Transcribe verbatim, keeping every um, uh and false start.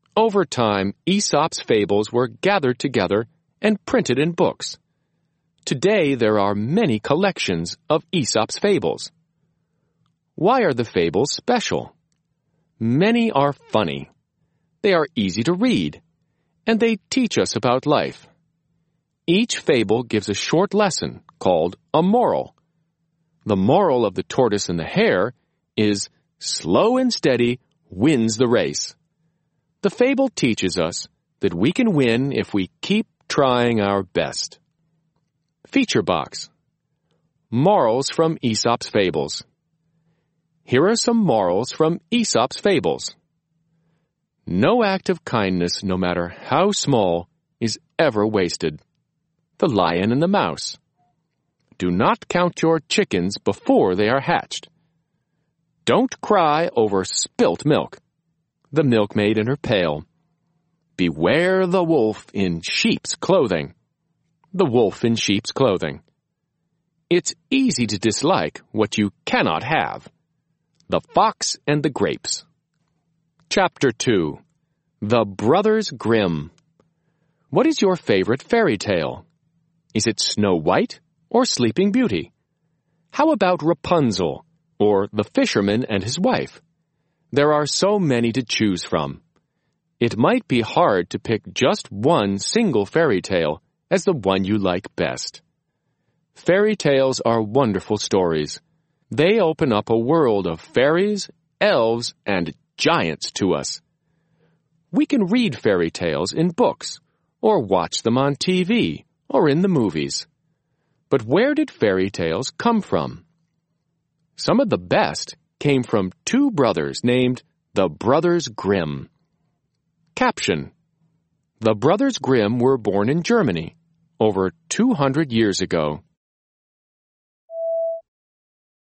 Over time, Aesop's fables were gathered together and printed in books. Today, there are many collections of Aesop's fables. Why are the fables special? Many are funny. They are easy to read, and they teach us about life. Each fable gives a short lesson called a moral. The moral of the tortoise and the hare is slow and steady wins the race. The fable teaches us that we can win if we keep trying our best. Feature box. Morals from Aesop's fables. Here are some morals from Aesop's fables. No act of kindness, no matter how small, is ever wasted. The lion and the mouse. Do not count your chickens before they are hatched. Don't cry over spilt milk. The milkmaid in her pail. Beware the wolf in sheep's clothing. The wolf in sheep's clothing. It's easy to dislike what you cannot have. The fox and the grapes. Chapter two. The Brothers Grimm. What is your favorite fairy tale? Is it Snow White or Sleeping Beauty? How about Rapunzel or The Fisherman and His Wife? There are so many to choose from. It might be hard to pick just one single fairy tale as the one you like best. Fairy tales are wonderful stories. They open up a world of fairies, elves, and giants to us. We can read fairy tales in books, or watch them on T V, or in the movies. But where did fairy tales come from? Some of the best came from two brothers named the Brothers Grimm. Caption. The Brothers Grimm were born in Germany over two hundred years ago.